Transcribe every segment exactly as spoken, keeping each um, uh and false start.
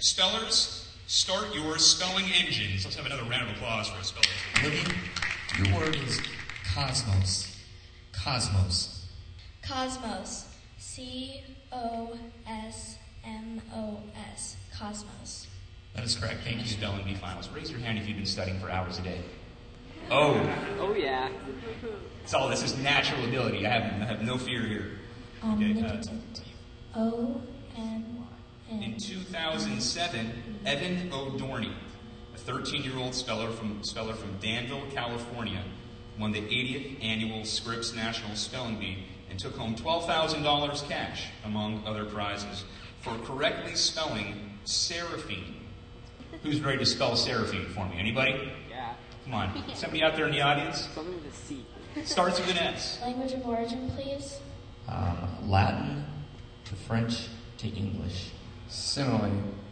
Spellers, start your spelling engines. Let's have another round of applause for our spellers. Libby, your word is cosmos. Cosmos. Cosmos. C O S M O S. Cosmos. That is correct. Thank you. Spelling bee finals. Raise your hand if you've been studying for hours a day. Oh. Oh, yeah. It's all, this is natural ability. I have, I have no fear here. Omnipotent. O N N. In two thousand seven, Evan O'Dorney, a thirteen-year-old speller from, speller from Danville, California, won the eightieth annual Scripps National Spelling Bee and took home twelve thousand dollars cash, among other prizes, for correctly spelling seraphine. Who's ready to spell seraphine for me? Anybody? Yeah. Come on. Somebody out there in the audience? Something with a C. Starts with an S. Language of origin, please. Um, Latin to French to English. Simile.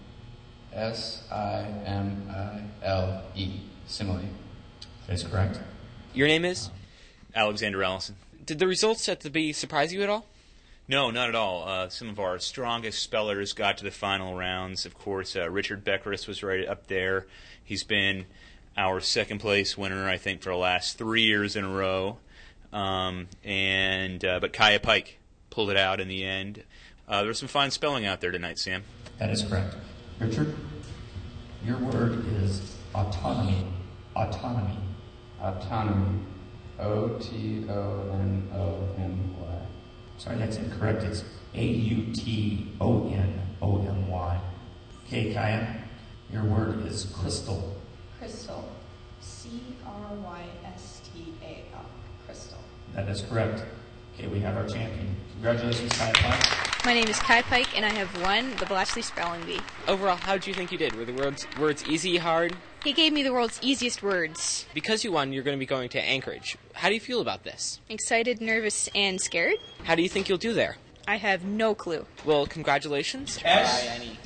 S I M I L E. Simile. That is correct. Your name is? Alexander Allison. Did the results at the bee surprise you at all? No, not at all. Uh, some of our strongest spellers got to the final rounds. Of course, uh, Richard Beckeris was right up there. He's been our second place winner, I think, for the last three years in a row. Um, and uh, but Kaya Pike pulled it out in the end. Uh, there was some fine spelling out there tonight, Sam. That is correct. Richard, your word is autonomy. Autonomy. Autonomy. O T O N O M Y. Sorry, that's incorrect. It's A U T O N O M Y. Okay, Kaya, your word is crystal. Crystal. C R Y S T A L. Crystal. That is correct. Okay, we have our champion. Congratulations, Kaya Pike. My name is Kai Pike, and I have won the Blatchley Spelling Bee. Overall, how did you think you did? Were the words, words easy, hard? He gave me the world's easiest words. Because you won, you're going to be going to Anchorage. How do you feel about this? Excited, nervous, and scared? How do you think you'll do there? I have no clue. Well, congratulations. S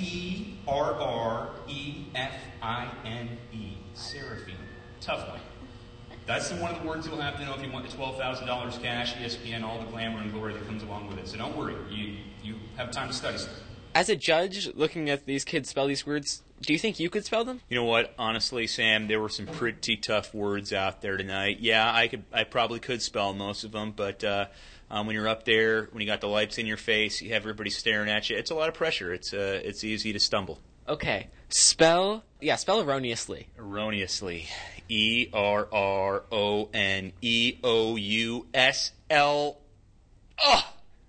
E R R E F I N E. Seraphine. Tough one. That's the one of the words you'll have to know if you want the twelve thousand dollars cash, E S P N, all the glamour and glory that comes along with it. So don't worry. You you have time to study stuff. As a judge, looking at these kids spell these words, do you think you could spell them? You know what? Honestly, Sam, there were some pretty tough words out there tonight. Yeah, I could, I probably could spell most of them, but uh, um, when you're up there, when you got the lights in your face, you have everybody staring at you. It's a lot of pressure. It's uh, it's easy to stumble. Okay, spell yeah, spell erroneously. Erroneously, E R R O N E O U S L. Ugh,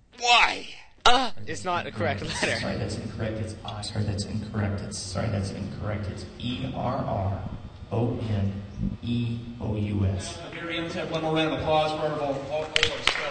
why? Uh, it's not a correct letter. Sorry, that's incorrect. It's I. Sorry, that's incorrect. It's sorry, that's incorrect. It's E R R O N E O U S. Let's have one more round of applause for all of our